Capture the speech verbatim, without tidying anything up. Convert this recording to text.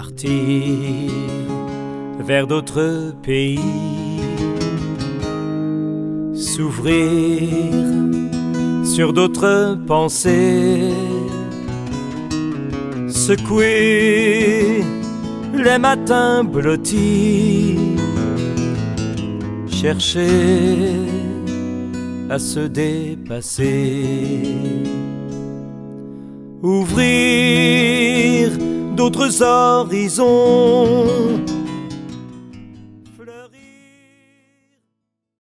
partir vers d'autres pays, s'ouvrir sur d'autres pensées, secouer les matins blottis, chercher à se dépasser, ouvrir d'autres horizons,